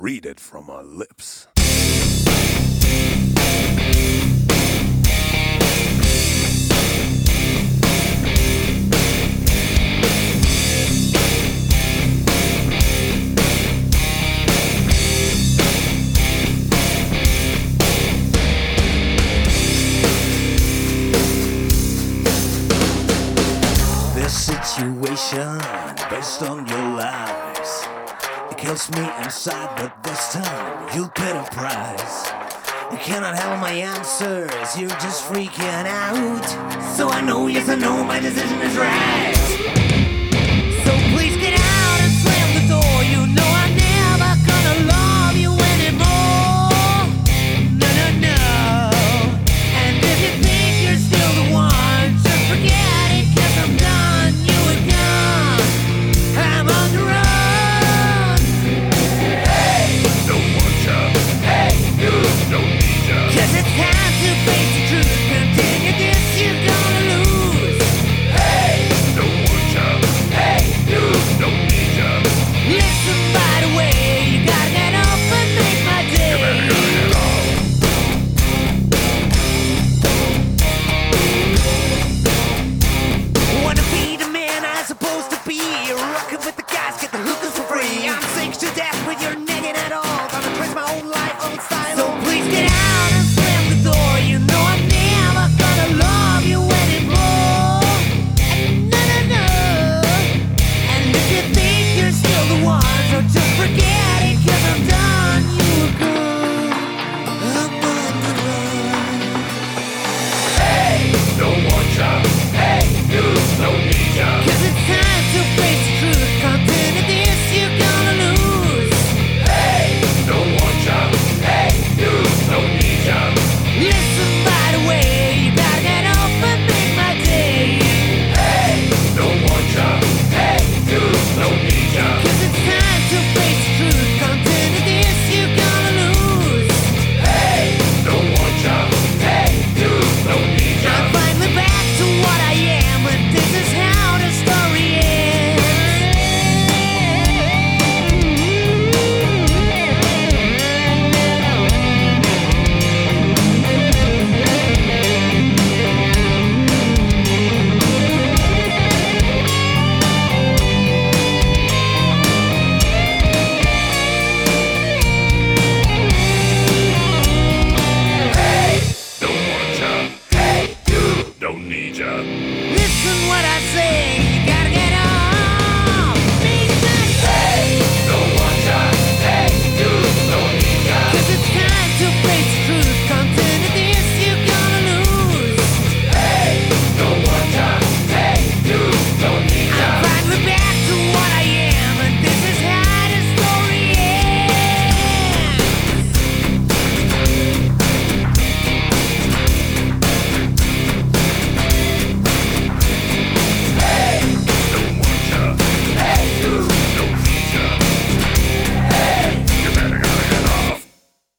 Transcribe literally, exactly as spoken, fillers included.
Read it from my lips. This situation, based on your lies, it kills me inside, but this time you'll pay the price. I cannot have my answers, you're just freaking out. So I know, yes I know, my decision is right.